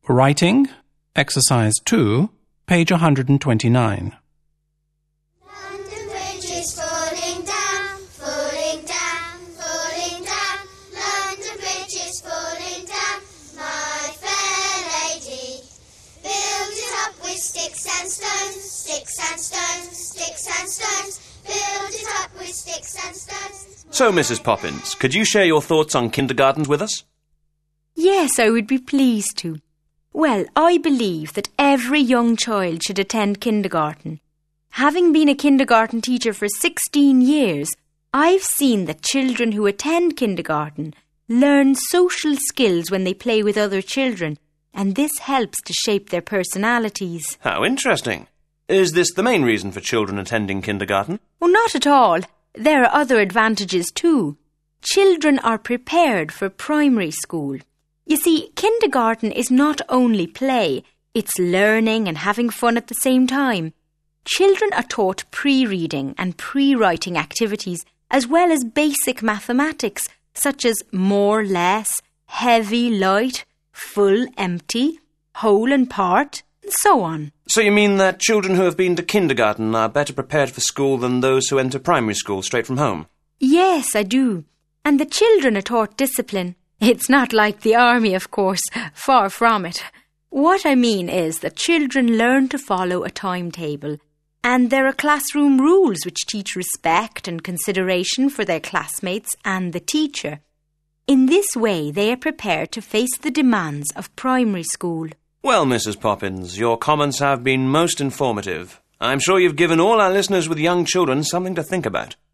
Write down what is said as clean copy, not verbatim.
Writing, Exercise 2, page 129. London Bridge is falling down, falling down, falling down. London Bridge is falling down, my fair lady. Build it up with sticks and stones, sticks and stones, sticks and stones. Build it up with sticks and stones. So, Mrs. Poppins, could you share your thoughts on kindergartens with us? Yes, I would be pleased to. Well, I believe that every young child should attend kindergarten. Having been a kindergarten teacher for 16 years, I've seen that children who attend kindergarten learn social skills when they play with other children, and this helps to shape their personalities. How interesting. Is this the main reason for children attending kindergarten? Oh, not at all. There are other advantages too. Children are prepared for primary school. You see, kindergarten is not only play, it's learning and having fun at the same time. Children are taught pre-reading and pre-writing activities as well as basic mathematics such as more, less, heavy, light, full, empty, whole and part, and so on. So you mean that children who have been to kindergarten are better prepared for school than those who enter primary school straight from home? Yes, I do. And the children are taught discipline. It's not like the army, of course, far from it. What I mean is that children learn to follow a timetable, and there are classroom rules which teach respect and consideration for their classmates and the teacher. In this way, they are prepared to face the demands of primary school. Well, Mrs. Poppins, your comments have been most informative. I'm sure you've given all our listeners with young children something to think about.